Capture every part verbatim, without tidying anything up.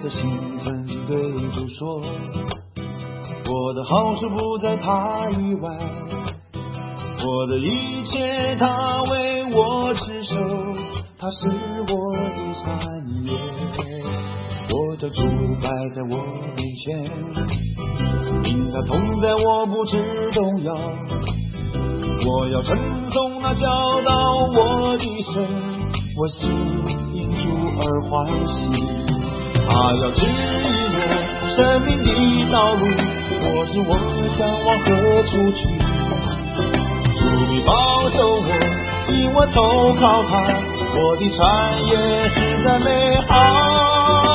的心曾对主说，我的好处不在他以外，我的一切他为我持守，他是我的产业。我的主摆在我面前，因他同在我不知动摇，我要称颂那教导我的神，我心因主而欢喜。他要指引我生命的道路，我是我向往何处去。主你保守我，因我投靠他，我的产业实在美好。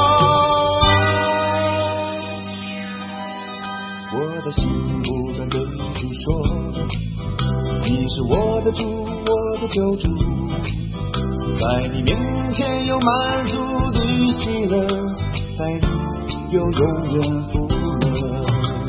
我的心不断对主说，你是我的主，我的救主，在你面前有满足的喜乐，在你有永远福乐。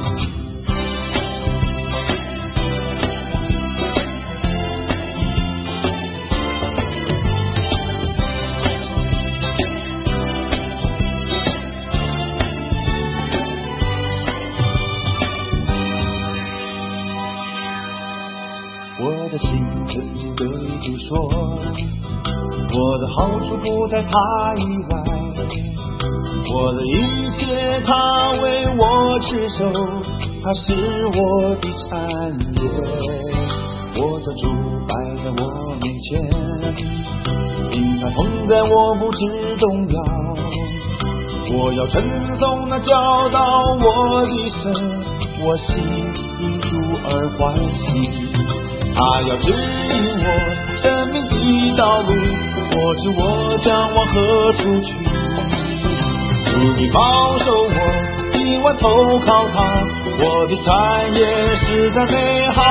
我的心曾对主说，我的好处不在他以外，我的一切他为我持守，他是我的产业。我的主摆在我面前，因他同在我不知动摇，我要称颂那教导我的神，我心因主而欢喜。他要指引我生命的道路，我知我将往何处去。主你保守我，因我投靠他，我的产业实在美好。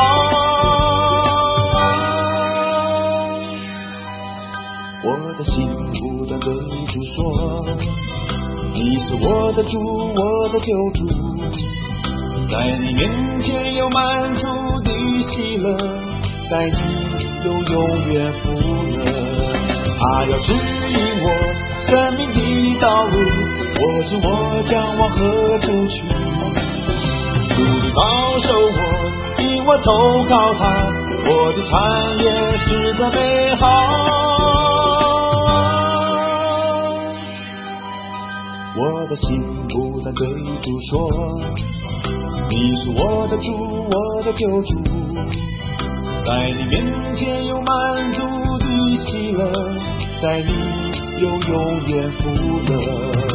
我的心不断对主说，你是我的主，我的救主，在你面前有满足的喜乐，在你有永远福乐。他要指引我生命的道路，我知我将往何处去。主你保守我，因我投靠他，我的产业实在美好。我的心不断对主说，你是我的主，我的救主，在你面前有满足的喜乐，在你有永远福乐。